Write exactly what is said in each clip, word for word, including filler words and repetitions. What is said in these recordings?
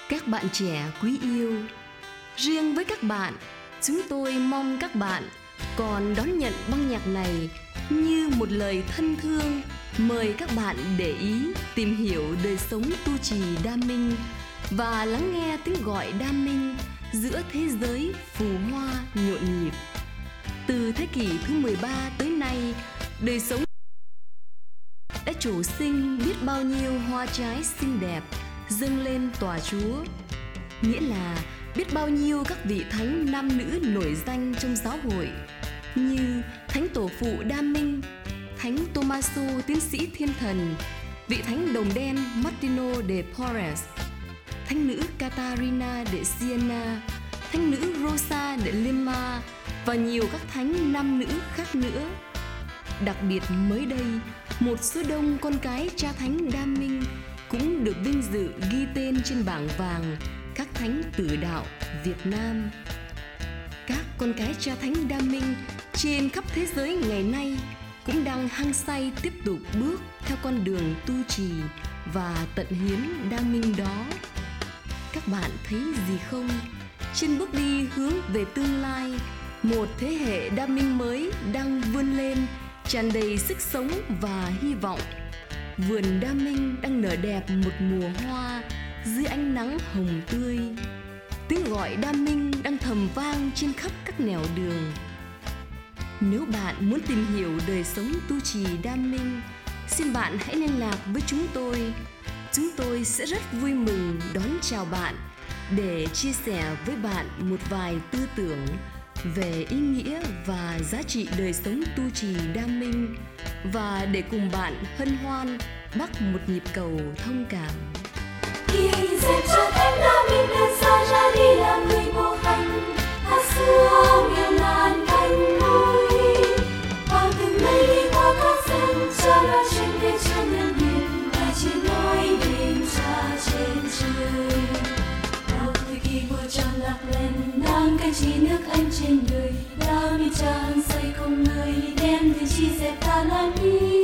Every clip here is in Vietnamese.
Các bạn trẻ quý yêu, riêng với các bạn, chúng tôi mong các bạn còn đón nhận băng nhạc này như một lời thân thương, mời các bạn để ý, tìm hiểu đời sống tu trì đam minh và lắng nghe tiếng gọi đam minh giữa thế giới phù hoa nhộn nhịp. Từ thế kỷ thứ mười ba tới nay, đời sống đã trổ sinh biết bao nhiêu hoa trái xinh đẹp dâng lên tòa Chúa. Nghĩa là biết bao nhiêu các vị thánh nam nữ nổi danh trong giáo hội như Thánh Tổ phụ Đam Minh, Thánh Tommaso Tiến sĩ Thiên Thần, vị Thánh Đồng Đen Martino de Porres, Thánh nữ Catarina de Siena, Thánh nữ Rosa de Lima và nhiều các thánh nam nữ khác nữa. Đặc biệt mới đây, một số đông con cái cha thánh Đam Minh cũng được vinh dự ghi tên trên bảng vàng các thánh tử đạo Việt Nam. Các con cái cha thánh Đam Minh trên khắp thế giới ngày nay cũng đang hăng say tiếp tục bước theo con đường tu trì và tận hiến Đam Minh đó. Các bạn thấy gì không? Trên bước đi hướng về tương lai, một thế hệ Đam Minh mới đang vươn lên, tràn đầy sức sống và hy vọng. Vườn Đam Minh đang nở đẹp một mùa hoa dưới ánh nắng hồng tươi. Tiếng gọi Đam Minh đang thầm vang trên khắp các nẻo đường. Nếu bạn muốn tìm hiểu đời sống tu trì Đam Minh, xin bạn hãy liên lạc với chúng tôi. Chúng tôi sẽ rất vui mừng đón chào bạn để chia sẻ với bạn một vài tư tưởng về ý nghĩa và giá trị đời sống tu trì Đam Minh và để cùng bạn hân hoan bắt một nhịp cầu thông cảm. Khi dẹp cho thánh Đam Minh đơn xa ra đi làm người bộ hành, hát xưa nghèo nàn cánh núi, bao từng ngày đi qua các dân cha loan truyền về cho nhân hiền, ngài chỉ nói đến cha trên trời. Bao thời kỳ mưa trăng lạc lên nắng cánh chỉ nước anh trên đời, Đam Minh cha hăng say không người đem từ chi dẹp ta lan đi.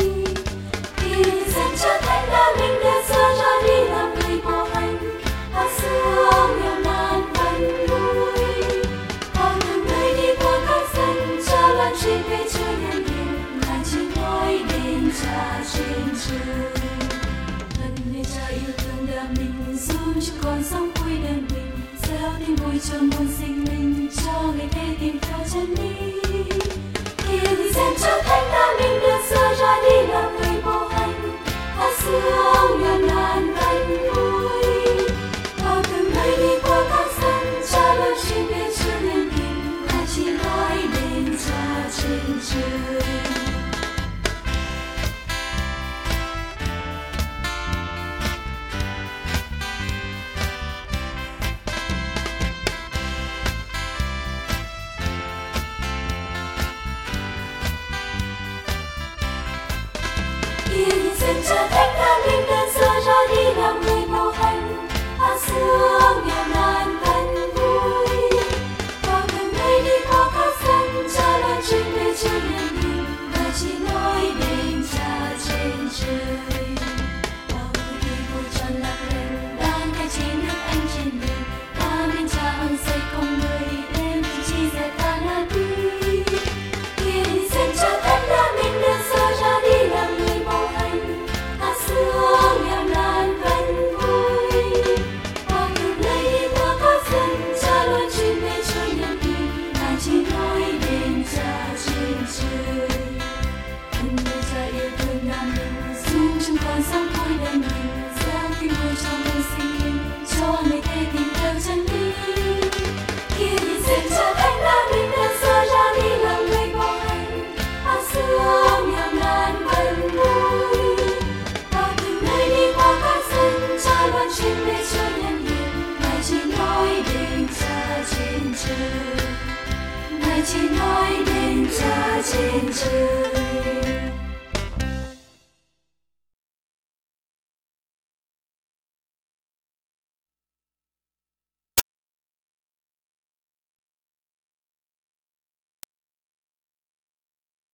Khi dẹp cho thánh Đam Minh đơn xa ra đi làm người bộ hành, hát xưa nghèo nàn cánh núi, bao từng ngày đi qua các dân cha loan truyền về cho nhân hiền, ngài chỉ nói đến cha trên trời. Thân lên cha yêu thương Đam Minh giúp cho con sống vui đơn mình, gieo tin vui cho muôn sinh linh, cho người thế tìm theo chân lý. Khi dẹp cho thánh Đam Minh đưa xa ra đi làm người bộ hành, hát xưa nghèo nàn cánh núi, bao từng ngày đi qua các dân cha loan truyền về cho nhân hiền, ngài chỉ nói đến cha trên trời. Dẹp cho